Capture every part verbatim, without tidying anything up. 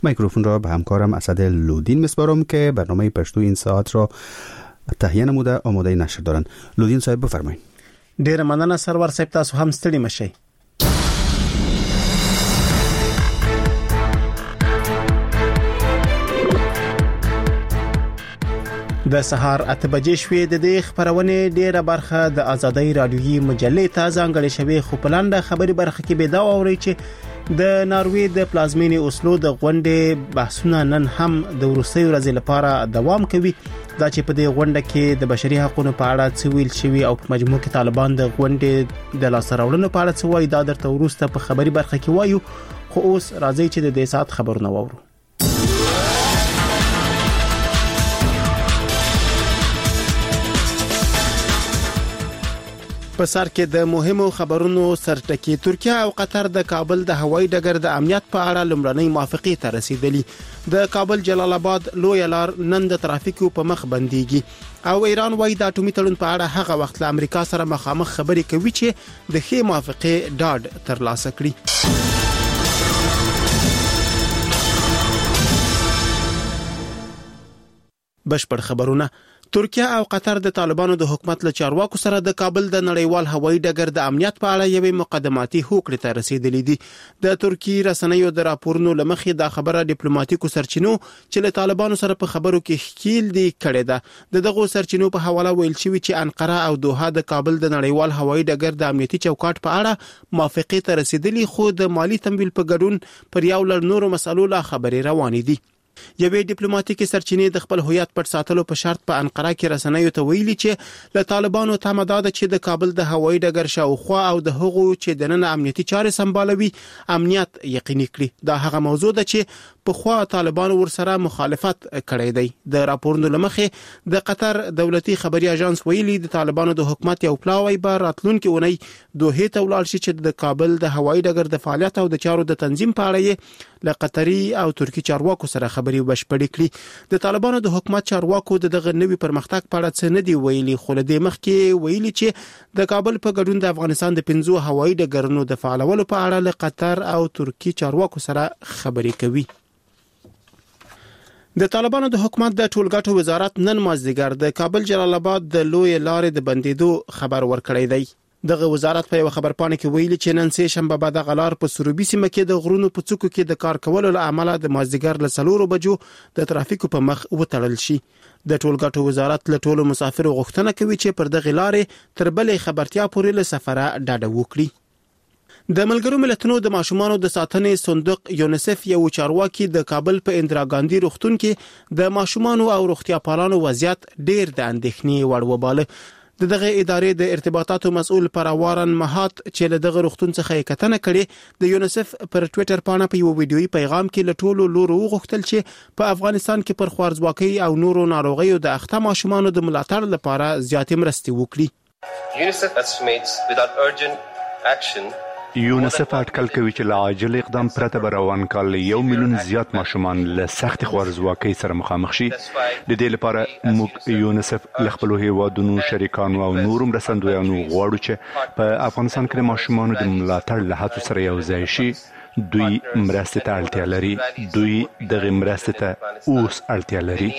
میکروفون را به همکارم اسد لودین میسپارم که برنامه پشتو این ساعت را تهیه نموده آماده نشر دارن. لودین صاحب بفرمایید. ډیر مننه سرور صاحب، تاسو هم ستړي مشئ. د سهار اته بجې شوې. د دې خبرونه ډیره برخه د آزادۍ رادیویي مجلې ته ځانګړې شوې، خو پلانډه خبري برخه کې به دا اوري چې د ناروې د پلازمینې اوسلو د غونډې بحثونه نن هم د وروستي ورځې لپاره دوام کوي. دا چې په دې غونډه کې د بشري حقوقو په اړه څه ویل شوی او په مجموع کې طالبان د غونډې د لاسراوړلو په اړه څه وایي، دا درته وروسته په خبري برخه کې وایو. خو اوس راځي چې د دې سات خبرونه وورو. په سر کې د مهمو خبرونو سرټکی. ترکیه او قطر د کابل د هوایي ډګر د امنیت په اړه لومړنۍ موافقې ته رسیدلي. د کابل جلال آباد لوی لار نن د ترافیکو په مخ بنديږي او ایران وايي د اټومي تړون په اړه هغه وخت له امریکا سره مخامخ خبرې کوي چې د ښې موافقې ډاډ ترلاسه کړي. بشپړ خبرونه. ترکیه او قطر د طالبانو د حکومت له چارواکو سره د کابل د نړیوال هوایي ډګر د امنیت په اړه یوې مقدماتي هوکړې ته رسیدلې دي. د ترکی رسنیو د راپورونو لمخې دا خبره ډیپلوماټیکو سرچینو چې له طالبانو سره په خبرو کې ښکیل دي کړې ده. د دغه سرچینو په حواله ویل شوی چې انقره او دوحه د کابل د نړیوال هوایي ډګر د امنیتي چوکاټ په اړه موافقې ته رسیدلي، خو د مالی تمویل په ګډون پر یو لړ نورو مسلو لا خبرې روانې دي. یوې ډیپلوماټیکي سرچینې د خپل هویت پټ ساتلو په شرط په انقره کې رسنیو ته ویلي چې له طالبانو تمه ده چې د کابل د هوایي ډګر شاوخوا او د هغو چې د نن امنیتي چارې سمبالوي امنیت یقیني کړي. دا هغه موضوع ده چې په خوا طالبانو ورسره مخالفت کړی دی. د راپورونو لمخې د قطر دولتي خبري اژانس ویلي د طالبانو د حکومت یو پلاوی به راتلونکي ونی دوه ته ولاړ شي چې د کابل د هوایي ډګر د فعالیت او د چارو د تنظیم په اړه له قطري او ترکی چارواکو سره خبري بشپړې کړي. د طالبانو د حکومت چارواکو د دغه نوي پرمختګ په اړه څه نه دی ویلي، خو له دې مخکې ویلي چې د کابل په ګډون د افغانستان د پنځو هوایي ډګرونو د فعالولو په اړه له قطر او ترکی چارواکو سره خبري کوي. د طالبانو د حکومت د ټولګټو وزارت نن مازدیګر د کابل جلال آباد د لوی لارې د بندیدو خبر ورکړی دی. دغه وزارت په یو خبرپاڼه کې ویلي چې نن سه شنبه بعد غلار په سروبي سیمه کې د غرونو په څوکو کې د کار کولو له امله د مازدیګر له څلورو بجو د ترافیکو په مخ وتړل شي. د ټولګټو وزارت له ټولو مسافرو غوښتنه کوي چې پر دغه لارې تر بلې خبرتیا پورې له سفره ډاډه وکړي. د ملګرو ملتونو د ماشومانو د ساتنې صندوق یونیسف یو چارواکي د کابل په اندرا ګاندی روغتون کې د ماشومانو او روغتیا پالانو وضعیت ډیر د اندېښنې وړ وباله. د دغه ادارې د ارتباطاتو مسؤل پروارن مهات چې له دغه روغتون څخه کتنه کړي د یونیسف پر ټوئیټر باندې په یو ویډیويي پیغام کې له ټولو لورو وغوښتل چې په افغانستان کې پر خوارځواکۍ او نورو ناروغیو د اخته ماشومانو د ملاتړ لپاره زیاتې مرستې وکړي. یونیسف estimates without urgent action یونیسف اټکل کوي چې له عاجل اقدام پرته به روان کال یو میلیون زیات ماشومان له سخت خوارځواکۍ سره مخامخ شي. د دې لپاره موږ یونیسف له خپلو هیوادونو شریکانو او نورو مرستندویانو غواړو چې په افغانستان کې د ماشومانو د ملاتړ له هڅو سره یو ځای شي. دوی مرستې ته اړتیا لري، دوی دغه مرستې ته اوس اړتیا لري.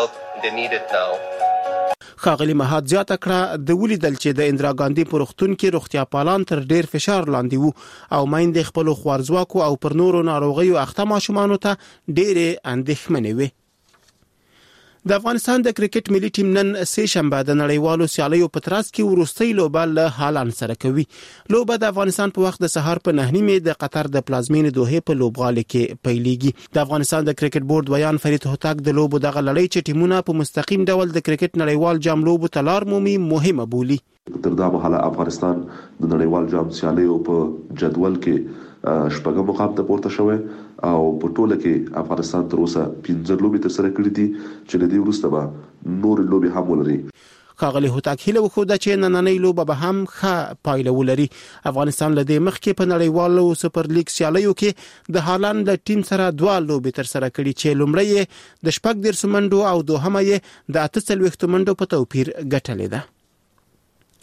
ښاغلي مهات زیاته کړه د ولیدل چې د اندرا ګاندی په روغتون کې روغتیا پالان تر ډیر فشار لاندې وو او مایندې خپل خوارځواکو او پر نورو ناروغیو اخته ماشومانو ته ډېرې اندېښمنې وي. د افغانستان د کرکټ ملي ټیم نن سه شنبه د نړیوالو سیالیو په ترڅ کې وروستۍ لوبه له هالند سره کوي. لوبه د افغانستان په وخت د سهار په نه نیمه د قطر د پلازمینې دوحه په لوبغالي کې پیلېږي. د افغانستان د کرکټ بورډ ویان فرید هوتک د لوبو دغه لړۍ چې ټیمونه په مستقیم ډول د کرکټ نړیوال جام لوبو ته لار مومي مهمه بولي. تر دا مهاله افغانستان د نړیوال جام سیالیو په جدول کې شپږم مقام ته پورته شوی او په ټوله کې افغانستان تر اوسه پنځه لوبې تر سره کړې دي چې له دې وروسته به نور لوبې هم ولري. ښاغلي هوتک هیله وکړه چې نننۍ لوبه به هم ښه پایله ولري. افغانستان له دې مخکې په نړیوالو سپر لیګ سیالیو کې د هالند د ټیم سره دوه لوبې تر سره کړې چې لومړی د شپږ دېرش منډو او دوهمه د اته څلوېښت منډو په توپیر ګټلې ده.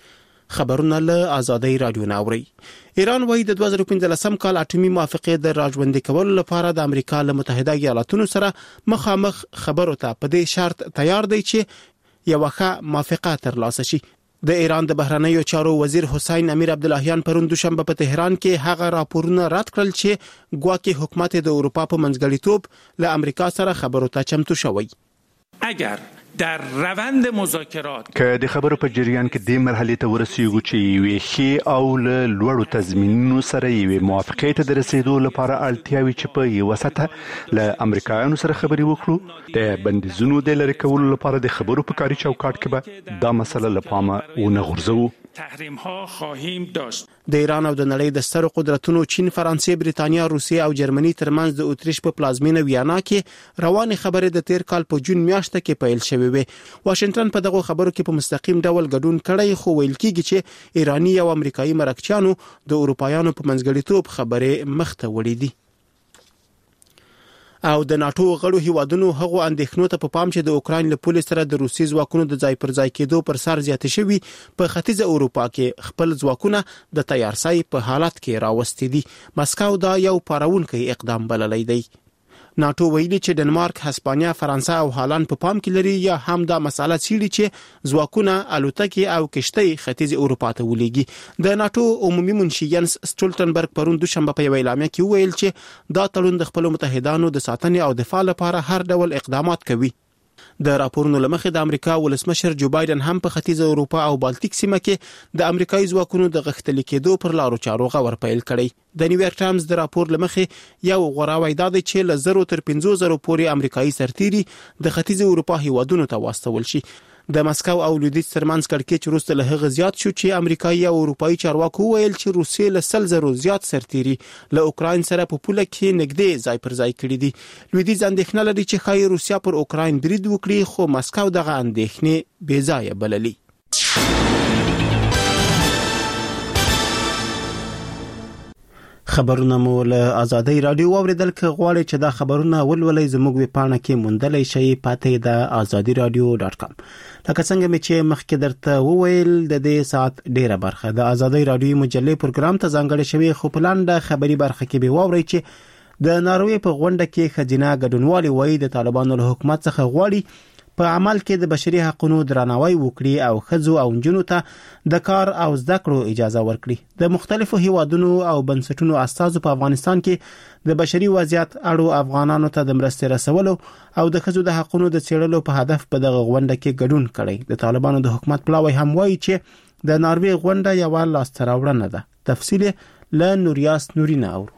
خبرونه له آزادۍ رادیو ناوري. ایران وايي د دوه زره پنځلسم کال اټومي موافقه د راژوندي کولو لپاره د امریکا له متحده ایالاتونو سره مخامخ خبرو ته په دې شرط تیار دی چې یو ښه موافقه ترلاسه شي. د ایران د بهرنیو چارو وزیر حسین امیر عبداللهیان پرون دوشنبه په تهران کې هغه راپورونه رد کړل چې ګواکې حکومت د اروپا په منځګړیتوب له امریکا سره خبرو ته چمتو شوی. اگر در روند مذاکرات که د خبرو په جریان کې د مرحله ته ورسیږو چې یوې ښې او له لوړو تضمینونو سره یوې موافقې ته د رسیدو لپاره اړتیاوي چې په یوه سطح له امریکایانو سره خبرې وکړو د بندیزونو د لرې کولو لپاره د خبرو په کاري چوکاټ کې به دا مسله له پامه ونه غورځوو. تحریم ها خواهیم داشت. د ایران او د نړۍ د سترو قدرتونو چین، فرانسې، بریتانیا، روسیې او جرمني ترمنځ د اتریش په پلازمینه ویانا کې روانې خبرې د تیر کال په جون میاشت کې پیل شوې وې. واشنگټن په دغه خبرو کې په مستقیم ډول ګډون کړی، خو ویل کېږي چې ایرانی او امریکایي مرکچیانو د اروپایانو په منځګړیتوب خبرې مخته وړې دي. او د ناتو غړو هیوادونو هغو اندېښنو ته په پام چې د اوکراین له پولې سره د روسي ځواکونو د ځای پر ځای کېدو پر سر زیاتې شوي په ختیځه اروپا کې خپل ځواکونه د تیارسای په حالت کې راوستي دي. مسکو دا یو پارونکی اقدام بللی دی. ناتو ویلي چې ډنمارک، هسپانیا، فرانسه او هالند په پام کې لري یا هم دا مساله څیړي چې ځواکونه الوتکې او کشتۍ ختیځ اروپا ته ولېږي. د ناتو عمومي منشي ینس سټولټنبرګ پرون دوشنبه په یو اعلامیه کې ویل چې دا تړون د خپل متحدانو د ساتنې او دفاع لپاره هر ډول اقدامات کوي. د راپورونو لمخې د امریکا ولسمشر جو بایدن هم په ختیځه اروپا او بالټیک سیمه کې د امریکایي ځواکونو د غښتلي کېدو پر لارو چارو غور پیل کړی. د نیویارک ټایمز د راپور لمخې یو غوراوی دا دی چې ل زرو تر پنځو زرو پورې امریکایي سرتیري د ختیځه اروپا هیوادونو ته واستول شي. د مسکو او لویدیځ ترمنځ کړکېچ وروسته له هغه زیات شو چې امریکایي او اروپایي چارواکو ویل چې روسیې له سل زرو زیات سرتیري له اوکراین سره په پوله کې نږدې ځای پر ځای کړي دي. لویدیځ اندېښنه لري چې ښایي روسیا پر اوکراین برید وکړي، خو مسکو دغه اندېښنې بې ځایه بللي. خبرونه مو له آزادۍ رادیو اوریدل. که غواړئ چې دا خبرونه ولولئ زموږ ویب پاڼه کې موندلی شئ، پاتې د آزادي رادیو ډاټ کام. لکه څنګه مې چې مخکې درته وویل د دې ساعت ډیره برخه د آزادۍ رادیو مجلې پروګرام ته ځانګړې شوې، خو په لاندې خبري برخه کې به واورئ چې د ناروې په غونډه کې ښځینه ګډونوالي وایي د طالبانو له حکومت څخه غواړي په عمل کې د بشري حقوقو درناوی وکړي او ښځو او نجونو ته د کار او زده کړو اجازه ورکړي. د مختلفو هیوادونو او بنسټونو استازو په افغانستان کې د بشري وضعیت اړو افغانانو ته د مرستې رسولو او د ښځو د حقوقو د څېړلو په هدف په دغه غونډه کې ګډون کړي. د طالبانو د حکومت پلاوی هم وایي چې د ناروې غونډه یو لاسته راوړنه ده. تفصیل له نوریاس نورینه اورو.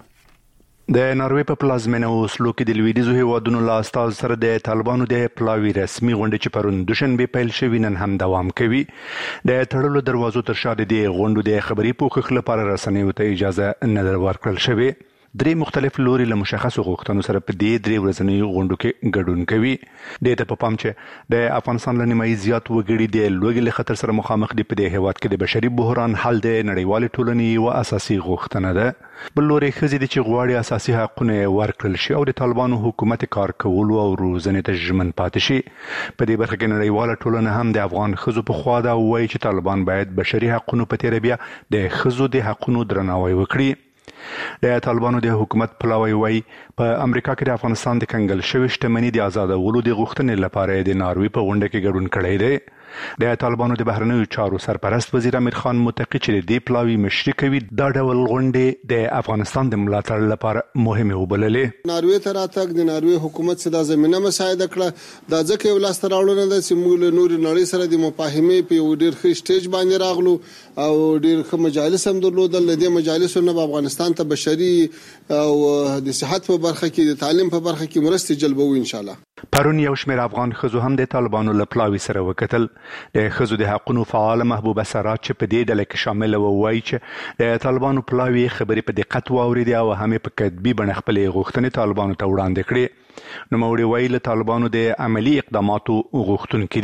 د ناروې په پلازمینه اوسلو کې د لویدیځو هیوادونو له استازو سره د طالبانو د پلاوی رسمي غونډه چې پرون دوشنبه پیل شوې نن هم دوام کوي. د تړلو دروازو تر شا د غونډو د خبري پوښښ لپاره رسنیو ته اجازه نه ورکړل شوې. درې مختلف لوري له مشخصو غوښتنو سره په دې درې ورځنیو غونډو کې ګډون کوي. د ته په پام چې د افغانستان له نیمایي زیات وګړي د لوږې له خطر سره مخامخ دي. په دې هیواد کې د بشري بحران حل د نړیوال ټولنې یو اساسي غوښتنه ده. بل لوري ښځې دي چې غواړي اساسي حقونه ورکړل شي او د طالبانو حکومت کار کولو او روزنې ته ژمن پاتې شي. په دې برخه کې نړیوال ټولنه هم د افغان ښځو په خوا ده او وایي چې طالبان باید بشري حقوقو په تیر بیا د ښځو د حقوقو درناوی وکړي. د طالبانو د حکومت پلاوی وایي په امریکا کې د افغانستان د کنګل شوی شتمنۍ د آزادولو د غوښتنې لپاره د ناروې په غونډه کې ګډون کړی دی. د طالبانو د بهرنیو چارو سرپرست وزیر امیر خان متقی چې د دې پلاوی مشري کوي دا ډول غونډې د افغانستان د ملاتړ لپاره مهمه وبللې. ناروې ته راتګ د ناروې حکومت څخه د زمينه مساعده کړه. دا ځکه یو لاس تراوړنه ده چې موږ له نوري نړۍ سره د مفاهمې په یو ډیر ښه سټیج باندې راغلو او ډیر ښه مجالس هم درلودل. د دې مجالسو نه افغانستان ته بشري او د صحت په برخه کې د تعلیم په برخه کې مرستې جلبوي ان شاء الله. پرون یو شمېر افغان ښځو هم د طالبانو له پلاوي سره وکتل. د ښځو د حقوقو فعال محبوبه سرات چې په دې ډله کې شامل و وایي چې د طالبانو پلاوي خبرې په دقت واورېدې او هم په کتبي بڼه خپلې غوښتنې طالبانو ته وړاندې کړې. نوموړي وایي له طالبانو د عملی اقداماتو غوښتونکي دي.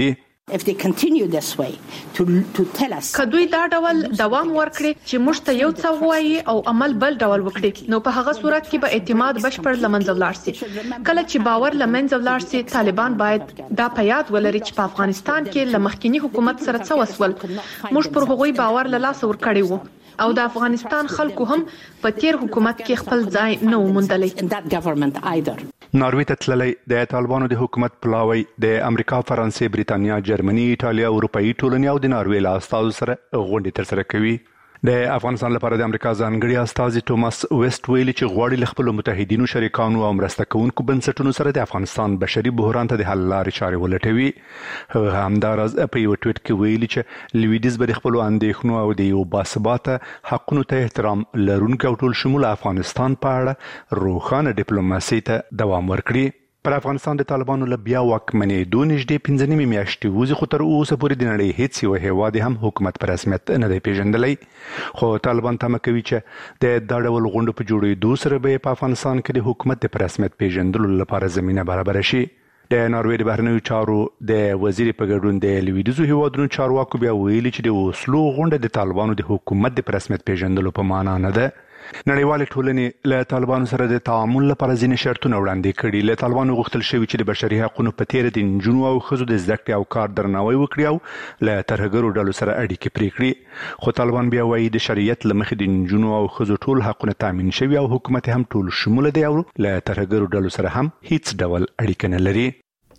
If they continue this way to to tell us کدوې دا ډول دوام ورکړي چې موږ ته یو څه وایي او عمل بل ډول وکړي نو په هغه صورت کې به اعتماد بشپړ لمنځه ولاړ شي. کله چې باور لمنځه ولاړ شي طالبان باید دا په یاد ولري چې په افغانستان کې له مخکینی حکومت سره څه وسول موږ پر هغوی باور له لاسه ورکړی وو او د افغانستان خلکو هم په تیر حکومت کې خپل ځای نه وموندلی. ناروی ته تللی د طالبانو د حکومت پلاوی د امریکا، فرانسې، بریتانیا، جرمني، ایټالیا، اروپאי ټولنې او د ناروی له استازو سره غونډې ترسره کوي. د افغانستان لپاره د امریکا ځانګړي استازي ټوماس ویسټ ویلي چې غواړي له خپلو متحدینو، شریکانو او مرسته کوونکو بنسټونو سره د افغانستان بشري بحران ته د حل لارې چارې ولټوي. هغه همداراز په یو ټویټ کې ویلي چې لویدیځ به د خپلو اندېښنو او د یو باثباته حقونو ته احترام لرونکي او ټول شموله افغانستان په اړه روښانه ډیپلوماسي ته دوام ورکړي. پر افغانستان د طالبانو له بیا واکمنېدو نږدې پنځه نیمې میاشتې وځي، خو تر اوسه پورې د نړۍ هیڅ یو هیواد هم حکومت په رسمیت نه دی پیژندلی. خو طالبان تمه کوي چې د دا ډول غونډو په جوړېدو سره به په افغانستان کې د حکومت د په رسمیت پیژندلو لپاره زمینه برابره شي. د ناروې د بهرنیو چارو د وزیر په ګډون د لویدیځو هیوادونو چارواکو بیا ویلي چې د اوسلو غونډه د طالبانو د حکومت د په رسمیت پیژندلو په معنا نه ده. نړیوالې ټولنې له طالبانو سره د تعامل لپاره ځینې شرطونه وړاندې کړي. له طالبانو غوښتل شوي چې د بشري حقونو په تیره د نجونو او ښځو د زده کړې او کار درناوی وکړي او له ترهګرو ډلو سره اړیکې پرې کړي. خو طالبان بیا وایي د شریعت له مخې د نجونو او ښځو ټول حقونه تامین شوي او حکومت هم ټول شموله دی او له ترهګرو ډلو سره هم هیڅ ډول اړیکه نه لري.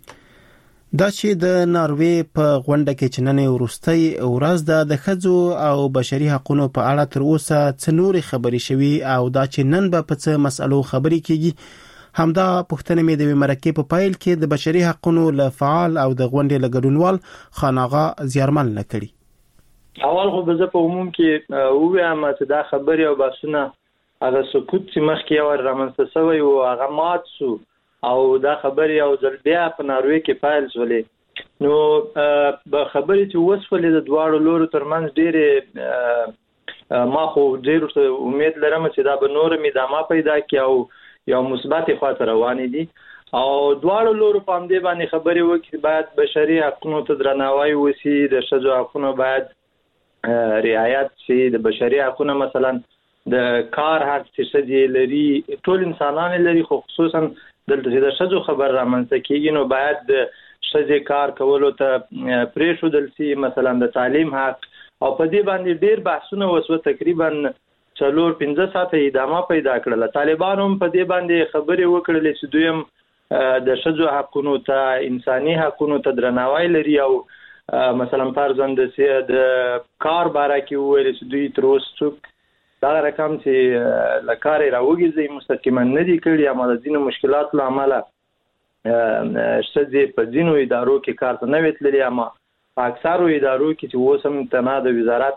دا چې د ناروې په غونډه کې چې نن وروستۍ ورځ ده د ښځو او بشري حقوقو په اړه تر اوسه څه نورې خبرې شوي او دا چې نن به په څه مسألو خبرې کیږي همدا پوښتنه مې د مرکې په پایل کې د بشري حقوقو له فعال او د غونډې له ګډونوال خاناغه زیارمل نه کړي. اول خو به په عموم کې ووایم چې دا خبرې او بحثونه هغه سکوت چې مخکې یو رامنځته شوی او هغه مات شو او دا خبرې او ځل بیا په ناروې کې پایل شولې نو به خبرې چې وسولې د دواړو لورو ترمنځ ډېرې ما خو ډېر امید لرم چې دا به نور ادامه پیدا کړي او یو مثبت خواته روانې دي او دواړو لورو په همدې باندې خبرې وکړي باید بشري حقوقو ته درناوی وشي، د ښځو حقوقو باید رعایت شي، د بشري حقوقو مثلا د کار حق چې ښځې لري ټول انسانان لري خو خصوصا دلته چې د ښځو خبر رامنځته کېږي نو باید د ښځې کار کولو ته پرېښودل شي، مثلا د تعلیم حق او په دې باندې ډېر بحثونه وسوه، تقریبا څلور پنځه ساعته ادامه پیدا کړله. طالبانو هم په دې باندې خبرې وکړلې چې دوی هم د ښځو حقونو ته، انساني حقونو ته درناوی لري او مثلا فرضاً د کار باره کې وویل چې دوی تر اوسه څوک دا رقم چې لکاري راوګي مستقیما نه دي کړی یا د ځینو مشکلاتو له امله ښځې په ځینو ادارو کې کار ته نه وتللي اما په اکثرو ادارو کې چې اوس هم تنها د وزارت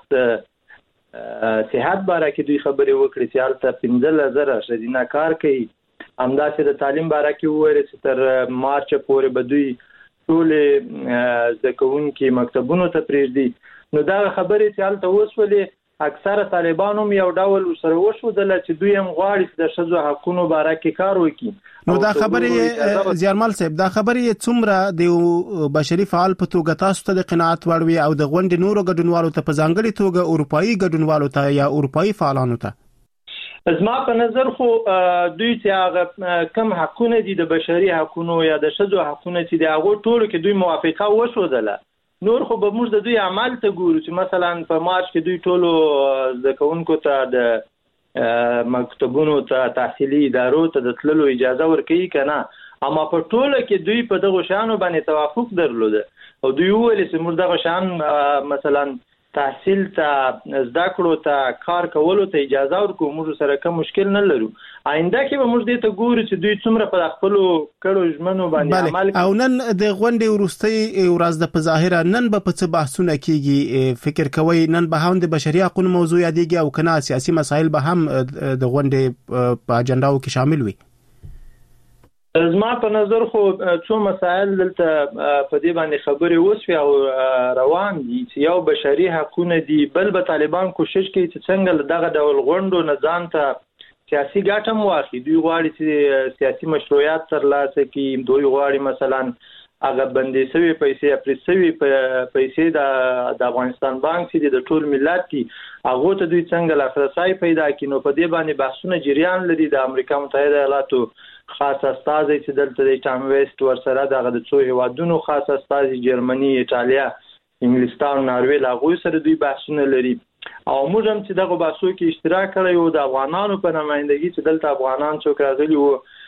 صحت باره کې دوی خبرې وکړي چې هلته پنځه زره ښځینه کار کوي. همداسې د تعلیم باره کې وویل چې تر مارچه پورې به دوی ټولې زده کوونکي مکتبونو ته پرېږدي. نو دا خبرې چې هلته وسولې اکثره طالبان هم یو ډول سره وښودل چې دوی هم غواړي چې د ښځو حقوقو باره کې کار وکړي. نو دا خبرې زیارمل صاحب دا خبرې څومره د بشري فعال په توګه تاسو ته د قناعت وړ وي او د غونډې نورو ګډونوالو ته په ځانګړي توګه اروپאי ګډونوالو ته یا اروپאי فعالانو ته؟ زما په نظر خو دوی چې هغه کم حقونه دي د بشري حقوقو یا د ښځو حقونه چې د هغو ټولو کې دوی موافقه وښودله، نور خو به موږ د دوی عمل ته ګورو چې مثلا په مارچ کې دوی ټولو زده کوونکو ته د مکتبونو ته تحصیلي ادارو ته د تللو اجازه ورکوي که نه، اما په ټوله کې دوی په دغو شیانو باندې توافق درلوده او دوی وویل چې موږ دغه شیان مثلا تحصیل ته، زده کړو ته، کار کولو ته اجازه ورکو، موږ سره کوم مشکل نه لرو. آینده کې به موږ دې ته ګورو چې دوی څومره په خپلو کړو ژمنو باندې عمل کوي. او نن د غونډې وروستۍ ورځ ده په ظاهره نن به په څه بحثونه کېږي؟ فکر کوئ نن به هم د بشري حقوقو موضوع یادېږي او که نه سیاسي مسایل به هم د غونډې په اجنډاو کې شامل وي؟ زما په نظر خو څو مسایل دلته په دې باندې خبرې وسوي او روان دي چې یو بشري حقونه دي، بل به طالبان کوشش کوي چې څنګه دغه ډول غونډو نه ځان ته سیاسي ګټه هم واخلي. دوی غواړي چې سیاسي مشروعیت ترلاسه کړي، دوی غواړي مثلا هغه بندي سوي پیسې پرسوي پیسې د د افغانستان بانک چې د ټول ملت دي هغه ته دوی څنګه لاسرسي پیدا کینو په دې باندې بحثونه جریان لري د امریکا متحده ایالاتو خاص استازي چې دلته د ټام ویسټ ورسره دغه د څو هیوادونو خاص استازي جرمني ایتالیا انګلستان ناروې لاغوي سره دوی بحثونه لري او موږ هم چې دغه بحثو کې اشتراک کړی او د افغانانو په نمائندګي چې دلته افغانان څوک راغلي وو